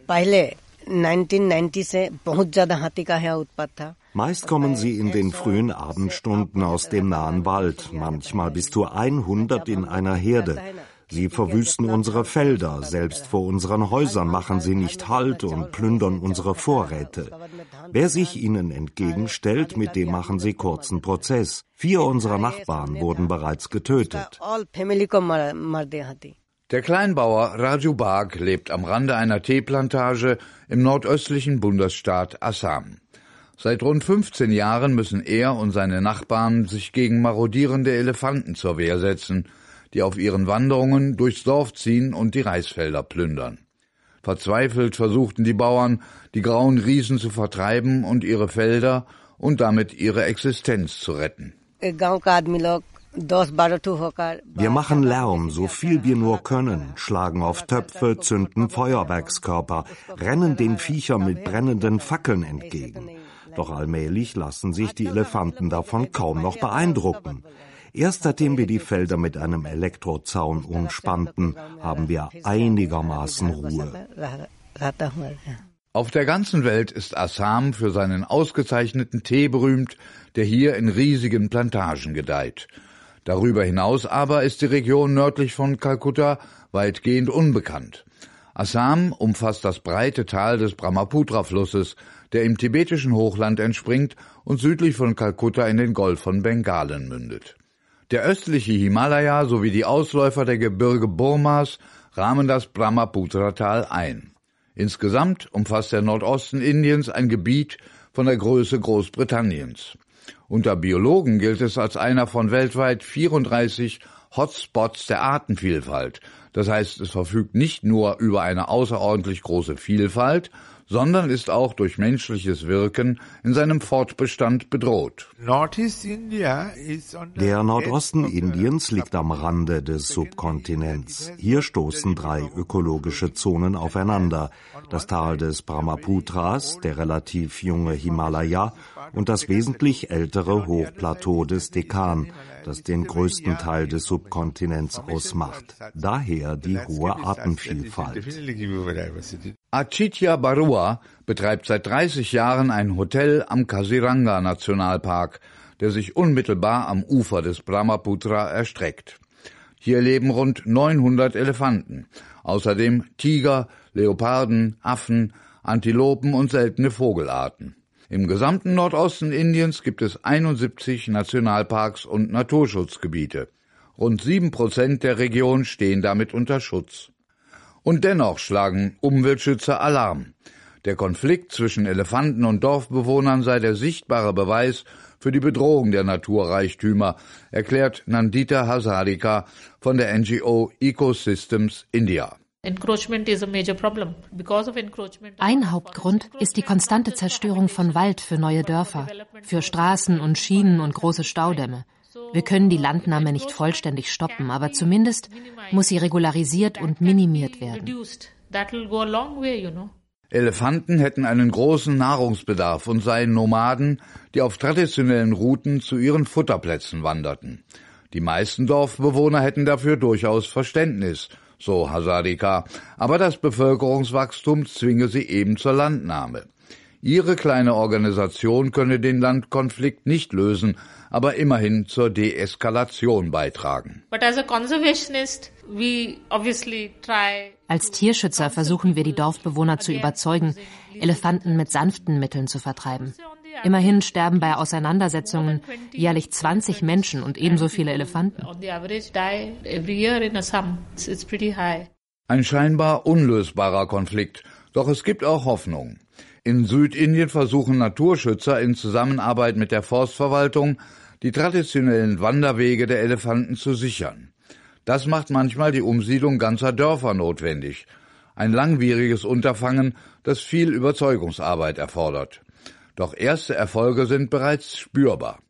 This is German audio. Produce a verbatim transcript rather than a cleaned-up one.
Meist kommen sie in den frühen Abendstunden aus dem nahen Wald, manchmal bis zu hundert in einer Herde. Sie verwüsten unsere Felder, selbst vor unseren Häusern machen sie nicht Halt und plündern unsere Vorräte. Wer sich ihnen entgegenstellt, mit dem machen sie kurzen Prozess. Vier unserer Nachbarn wurden bereits getötet. Der Kleinbauer Raju Bag lebt am Rande einer Teeplantage im nordöstlichen Bundesstaat Assam. Seit rund fünfzehn Jahren müssen er und seine Nachbarn sich gegen marodierende Elefanten zur Wehr setzen, die auf ihren Wanderungen durchs Dorf ziehen und die Reisfelder plündern. Verzweifelt versuchten die Bauern, die grauen Riesen zu vertreiben und ihre Felder und damit ihre Existenz zu retten. Wir machen Lärm, so viel wir nur können, schlagen auf Töpfe, zünden Feuerwerkskörper, rennen den Viechern mit brennenden Fackeln entgegen. Doch allmählich lassen sich die Elefanten davon kaum noch beeindrucken. Erst seitdem wir die Felder mit einem Elektrozaun umspannten, haben wir einigermaßen Ruhe. Auf der ganzen Welt ist Assam für seinen ausgezeichneten Tee berühmt, der hier in riesigen Plantagen gedeiht. Darüber hinaus aber ist die Region nördlich von Kalkutta weitgehend unbekannt. Assam umfasst das breite Tal des Brahmaputra-Flusses, der im tibetischen Hochland entspringt und südlich von Kalkutta in den Golf von Bengalen mündet. Der östliche Himalaya sowie die Ausläufer der Gebirge Burmas rahmen das Brahmaputra-Tal ein. Insgesamt umfasst der Nordosten Indiens ein Gebiet von der Größe Großbritanniens. Unter Biologen gilt es als einer von weltweit vierunddreißig Hotspots der Artenvielfalt. Das heißt, es verfügt nicht nur über eine außerordentlich große Vielfalt, sondern ist auch durch menschliches Wirken in seinem Fortbestand bedroht. Der Nordosten Indiens liegt am Rande des Subkontinents. Hier stoßen drei ökologische Zonen aufeinander: das Tal des Brahmaputras, der relativ junge Himalaya und das wesentlich ältere Hochplateau des Dekkan, das den größten Teil des Subkontinents ausmacht. Daher die hohe Artenvielfalt. Achitya Barua betreibt seit dreißig Jahren ein Hotel am Kaziranga-Nationalpark, der sich unmittelbar am Ufer des Brahmaputra erstreckt. Hier leben rund neunhundert Elefanten, außerdem Tiger, Leoparden, Affen, Antilopen und seltene Vogelarten. Im gesamten Nordosten Indiens gibt es einundsiebzig Nationalparks und Naturschutzgebiete. Rund sieben Prozent der Region stehen damit unter Schutz. Und dennoch schlagen Umweltschützer Alarm. Der Konflikt zwischen Elefanten und Dorfbewohnern sei der sichtbare Beweis für die Bedrohung der Naturreichtümer, erklärt Nandita Hazarika von der N G O Ecosystems India. Ein Hauptgrund ist die konstante Zerstörung von Wald für neue Dörfer, für Straßen und Schienen und große Staudämme. Wir können die Landnahme nicht vollständig stoppen, aber zumindest muss sie regularisiert und minimiert werden. Elefanten hätten einen großen Nahrungsbedarf und seien Nomaden, die auf traditionellen Routen zu ihren Futterplätzen wanderten. Die meisten Dorfbewohner hätten dafür durchaus Verständnis, so Hazarika, aber das Bevölkerungswachstum zwinge sie eben zur Landnahme. Ihre kleine Organisation könne den Landkonflikt nicht lösen, aber immerhin zur Deeskalation beitragen. Als Tierschützer versuchen wir, die Dorfbewohner zu überzeugen, Elefanten mit sanften Mitteln zu vertreiben. Immerhin sterben bei Auseinandersetzungen jährlich zwanzig Menschen und ebenso viele Elefanten. Ein scheinbar unlösbarer Konflikt, doch es gibt auch Hoffnung. In Südindien versuchen Naturschützer in Zusammenarbeit mit der Forstverwaltung, die traditionellen Wanderwege der Elefanten zu sichern. Das macht manchmal die Umsiedlung ganzer Dörfer notwendig. Ein langwieriges Unterfangen, das viel Überzeugungsarbeit erfordert. Doch erste Erfolge sind bereits spürbar.